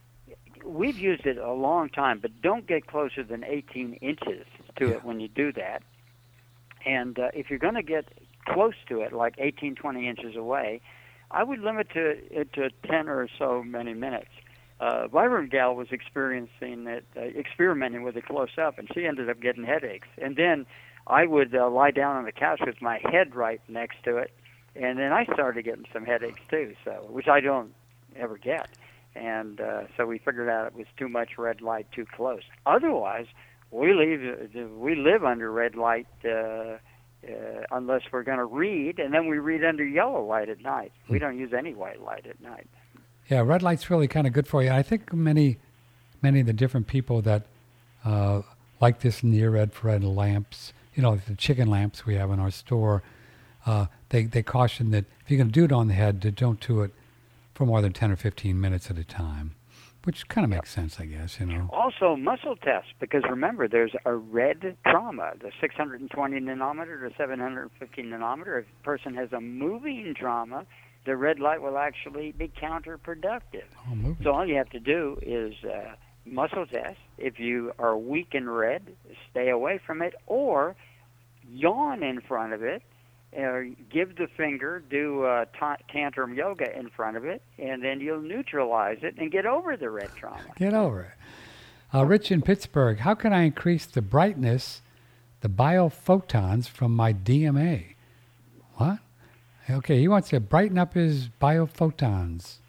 we've used it a long time, but don't get closer than eighteen inches to Yeah. it when you do that. And uh, if you're going to get close to it, like eighteen, twenty inches away, I would limit to, it to ten or so many minutes. Uh, Byron Gal was experiencing it, uh, experimenting with it close up, and she ended up getting headaches. And then I would uh, lie down on the couch with my head right next to it, and then I started getting some headaches too, so which I don't ever get. And uh, so we figured out it was too much red light too close. Otherwise, we leave we live under red light. Uh, Uh, unless we're going to read, and then we read under yellow light at night. We don't use any white light at night. Yeah, red light's really kind of good for you. I think many, many of the different people that uh, like this near-infrared lamps, you know, the chicken lamps we have in our store, uh, they, they caution that if you're going to do it on the head, to don't do it for more than ten or fifteen minutes at a time, which kind of makes sense, I guess, you know. Also, muscle tests, because remember, there's a red trauma, the six hundred twenty nanometer to seven hundred fifty nanometer. If a person has a moving trauma, the red light will actually be counterproductive. Oh, so all you have to do is uh, muscle test. If you are weak in red, stay away from it, or yawn in front of it, or give the finger, do uh, ta- tantrum yoga in front of it, and then you'll neutralize it and get over the red trauma. Get over it. Uh, Rich in Pittsburgh, how can I increase the brightness, the biophotons from my D M A? What? Okay, he wants to brighten up his biophotons.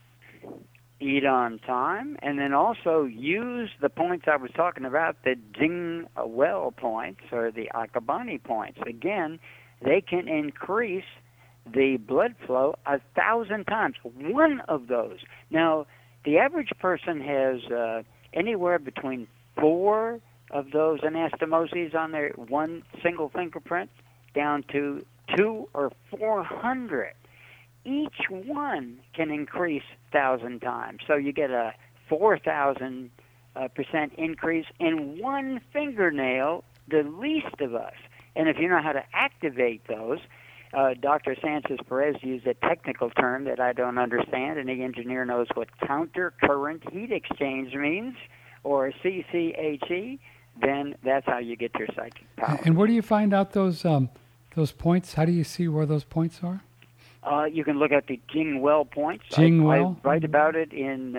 Eat on time, and then also use the points I was talking about, the Ding Well points, or the Akabani points. Again, they can increase the blood flow a thousand times. One of those. Now, the average person has uh, anywhere between four of those anastomoses on their one single fingerprint down to two or four hundred. Each one can increase thousand times. So you get a four thousand uh, percent increase in one fingernail, the least of us. And if you know how to activate those, uh, Doctor Sanchez Perez used a technical term that I don't understand. Any engineer knows what counter current heat exchange means, or C C H E. Then that's how you get your psychic power. And where do you find out those um, those points? How do you see where those points are? Uh, you can look at the Jing Well points. Jing I, Well? I write about it in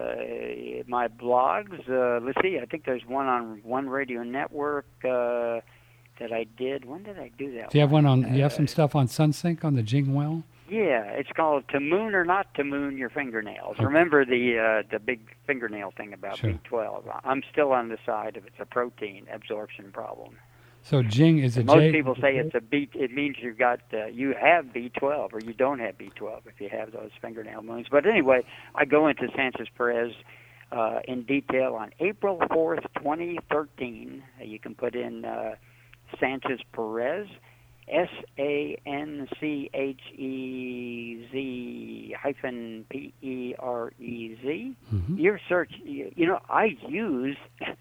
uh, my blogs. Uh, let's see, I think there's one on One Radio Network uh, that I did. When did I do that? Do you have one on? Uh, You have some stuff on SunSync on the Jing Well? Yeah, it's called To Moon or Not to Moon Your Fingernails. Remember the uh, the big fingernail thing about Sure. B twelve. I'm still on the side of it's a protein absorption problem. So Jing is a Most J. people say it's a B. It means you've got uh, you have B twelve or you don't have B twelve if you have those fingernail moons. But anyway, I go into Sanchez Perez uh, in detail on April fourth, twenty thirteen. You can put in uh, Sanchez Perez, S A N C H E Z hyphen P E R E Z. Mm-hmm. Your search, you, you know, I use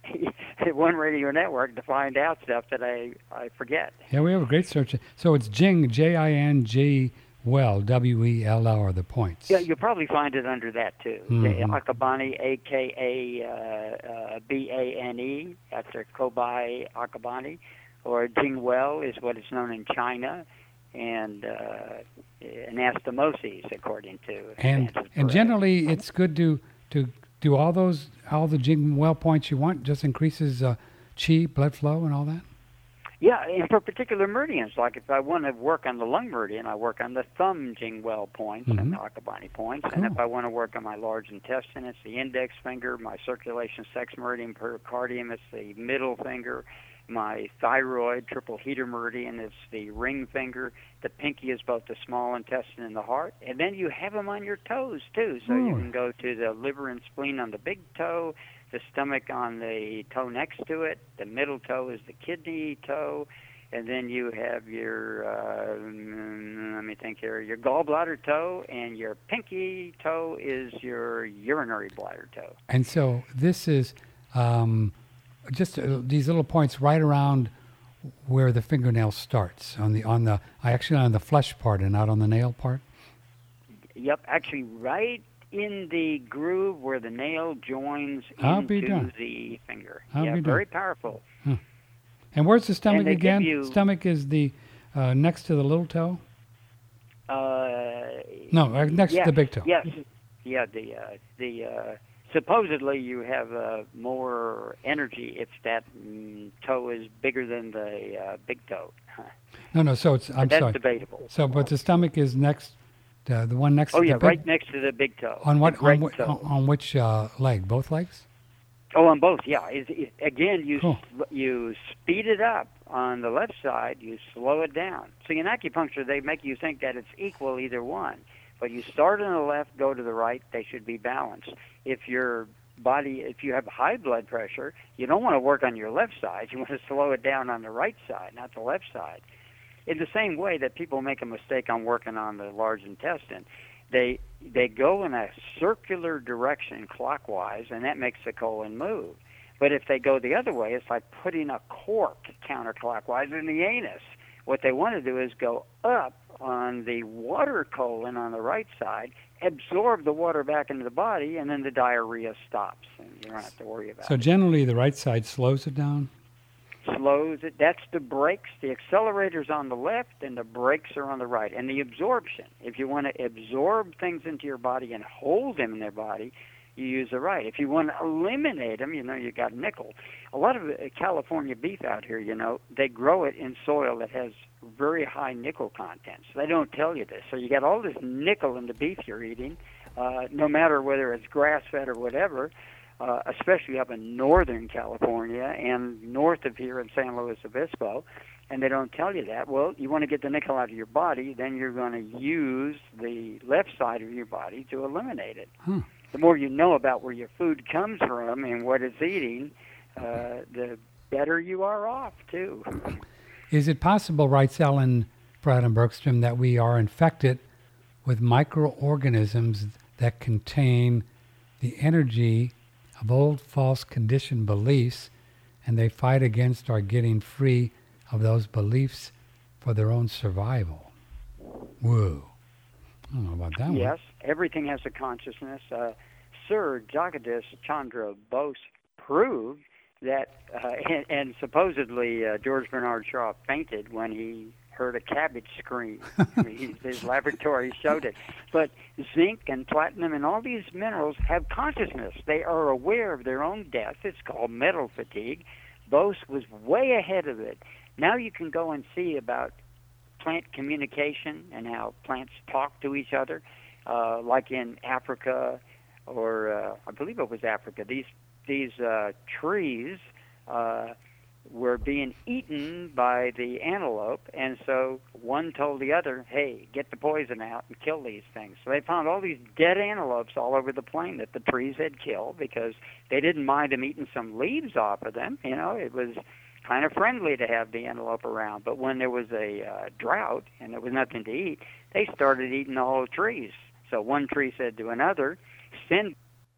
One Radio Network to find out stuff that I, I forget. Yeah, we have a great search. So it's Jing, J I N G Well, W E L L are the points. Yeah, you'll probably find it under that too. Mhm. Akabani, A K A uh, uh, B A N E, after Kobai Akabani, or Jingwell is what is known in China, and uh, anastomosis, according to And Sanchez and Perez. generally, it's good to to do all those all the Jing Well points you want. Just increases uh, chi, blood flow, and all that. Yeah, and for particular meridians, like if I want to work on the lung meridian, I work on the thumb Jingwell points and Mhm. the Akabani points. And if Cool. I want to work on my large intestine, it's the index finger. My circulation sex meridian, pericardium, it's the middle finger. My thyroid, triple heater meridian, it's the ring finger. The pinky is both the small intestine and the heart. And then you have them on your toes, too. So you Oh. can go to the liver and spleen on the big toe, the stomach on the toe next to it. The middle toe is the kidney toe. And then you have your, uh, mm, let me think here, your gallbladder toe, and your pinky toe is your urinary bladder toe. And so this is um, just uh, these little points right around where the fingernail starts on the on the I actually on the flesh part and not on the nail part. Yep, actually right in the groove where the nail joins I'll be into darned. the finger. I'll yeah, be very darned. powerful. And where's the stomach they give again? you- Stomach is the uh, next to the little toe. Uh, No, uh, next yeah, to the big toe. Yes, yeah. The uh, the uh, supposedly you have uh, more energy if that mm, toe is bigger than the uh, big toe. No, no. So it's I'm That's sorry. debatable. So, but the stomach is next, uh, the one next Oh to yeah, the big. right next to the big toe. On the what? On, great whi- toe. on, on which uh, leg? Both legs? Oh, on both, yeah. It, it, again, you Cool. sl- you speed it up on the left side, you slow it down. See, in acupuncture, they make you think that it's equal either one. But you start on the left, go to the right, they should be balanced. If your body, if you have high blood pressure, you don't want to work on your left side. You want to slow it down on the right side, not the left side. In the same way that people make a mistake on working on the large intestine, they they go in a circular direction clockwise, and that makes the colon move. But if they go the other way, it's like putting a cork counterclockwise in the anus. What they want to do is go up on the water colon on the right side, absorb the water back into the body, and then the diarrhea stops, and you don't have to worry about So it. generally, the right side slows it down. Slows it. That's the brakes. The accelerator's on the left, and the brakes are on the right. And the absorption. If you want to absorb things into your body and hold them in their body, you use the right. If you want to eliminate them, you know, you got nickel. A lot of uh, California beef out here, you know, they grow it in soil that has very high nickel content. So they don't tell you this. So you got all this nickel in the beef you're eating, uh, no matter whether it's grass-fed or whatever. Uh, especially up in northern California and north of here in San Luis Obispo, and they don't tell you that. Well, you want to get the nickel out of your body, then you're going to use the left side of your body to eliminate it. Hmm. The more you know about where your food comes from and what it's eating, uh, the better you are off, too. Is it possible, writes Ellen Braden Bergstrom, that we are infected with microorganisms that contain the energy of old false conditioned beliefs, and they fight against our getting free of those beliefs for their own survival? Whoa. I don't know about that Yes, everything has a consciousness. Uh, Sir Jagadish Chandra Bose proved that, uh, and, and supposedly uh, George Bernard Shaw fainted when he heard a cabbage scream. I mean, his, his laboratory showed it. But zinc and platinum and all these minerals have consciousness. They are aware of their own death. It's called metal fatigue. Bose was way ahead of it. Now you can go and see about plant communication and how plants talk to each other, uh, like in Africa, or uh, I believe it was Africa. These these uh, trees uh, were being eaten by the antelope, and so one told the other, "Hey, get the poison out and kill these things." So they found all these dead antelopes all over the plain that the trees had killed because they didn't mind them eating some leaves off of them. You know, it was kind of friendly to have the antelope around. But when there was a uh, drought and there was nothing to eat, they started eating the whole trees. So one tree said to another, "Send."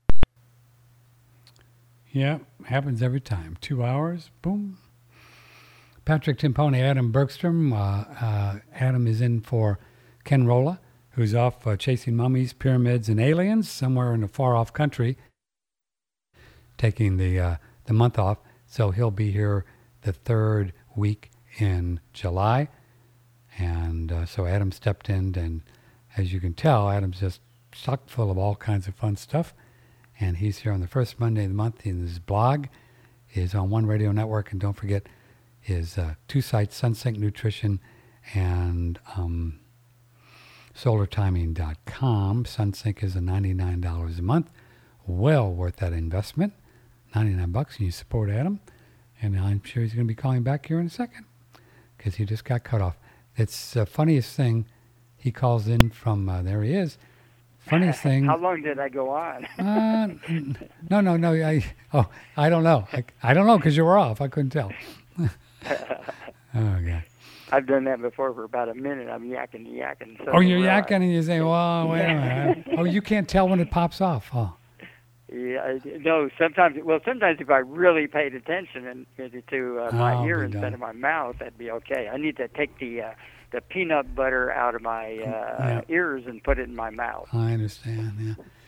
Yeah, happens every time. Two hours, boom. Patrick Timpone, Adam Bergstrom. Uh, uh, Adam is in for Ken Rolla, who's off uh, chasing mummies, pyramids, and aliens somewhere in a far-off country, taking the uh, the month off. So he'll be here the third week in July. And uh, so Adam stepped in, and as you can tell, Adam's just chock full of all kinds of fun stuff. And he's here on the first Monday of the month. And his blog is on One Radio Network. And don't forget his uh, two sites, SunSync Nutrition and um, solar timing dot com. SunSync is a ninety-nine dollars a month. Well worth that investment. ninety-nine bucks, and you support Adam. And I'm sure he's going to be calling back here in a second because he just got cut off. It's the funniest thing. He calls in from, uh, there he is. Funniest thing. How long did I go on? uh, no, no, no. I, oh, I don't know. I, I don't know because you were off. I couldn't tell. Oh, God. I've done that before for about a minute. I'm yakking and yakking. So oh, you're yakking and you say, well, wait a minute. Oh, you can't tell when it pops off. Oh. Yeah, no. Sometimes, well, sometimes if I really paid attention and to uh, my Oh, ear be instead done. of my mouth, that'd be okay. I need to take the uh, the peanut butter out of my uh, Yeah. ears and put it in my mouth. I understand, yeah.